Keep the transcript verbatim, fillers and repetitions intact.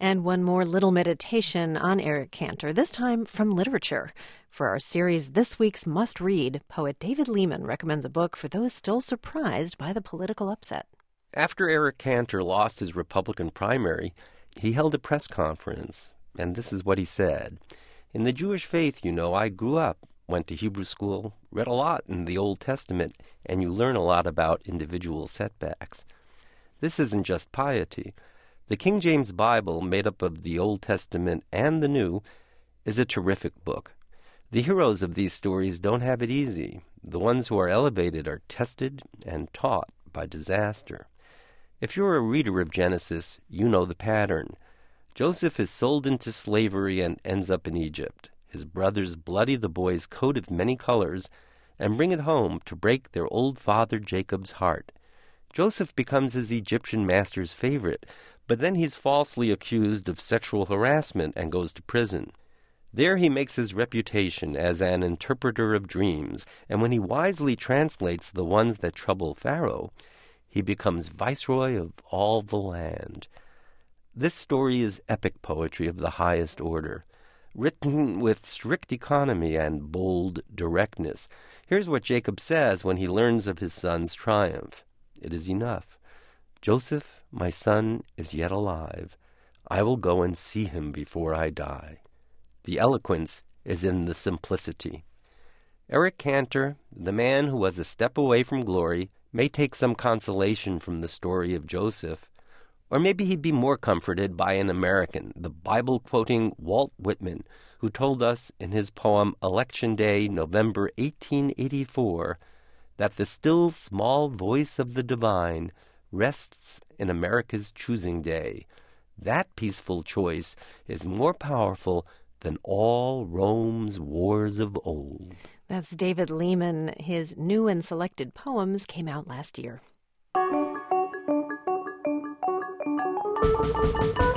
And one more little meditation on Eric Cantor, this time from literature. For our series, This Week's Must Read, poet David Lehman recommends a book for those still surprised by the political upset. After Eric Cantor lost his Republican primary, he held a press conference, and this is what he said. In the Jewish faith, you know, I grew up, went to Hebrew school, read a lot in the Old Testament, and you learn a lot about individual setbacks. This isn't just piety. The King James Bible, made up of the Old Testament and the New, is a terrific book. The heroes of these stories don't have it easy. The ones who are elevated are tested and taught by disaster. If you're a reader of Genesis, you know the pattern. Joseph is sold into slavery and ends up in Egypt. His brothers bloody the boy's coat of many colors and bring it home to break their old father Jacob's heart. Joseph becomes his Egyptian master's favorite, but then he's falsely accused of sexual harassment and goes to prison. There he makes his reputation as an interpreter of dreams, and when he wisely translates the ones that trouble Pharaoh, he becomes viceroy of all the land. This story is epic poetry of the highest order, written with strict economy and bold directness. Here's what Jacob says when he learns of his son's triumph. It is enough. Joseph, my son, is yet alive. I will go and see him before I die. The eloquence is in the simplicity. Eric Cantor, the man who was a step away from glory, may take some consolation from the story of Joseph, or maybe he'd be more comforted by an American, the Bible-quoting Walt Whitman, who told us in his poem Election Day, November eighteen eighty-four, that the still small voice of the divine rests in America's choosing day. That peaceful choice is more powerful than all Rome's wars of old. That's David Lehman. His new and selected poems came out last year.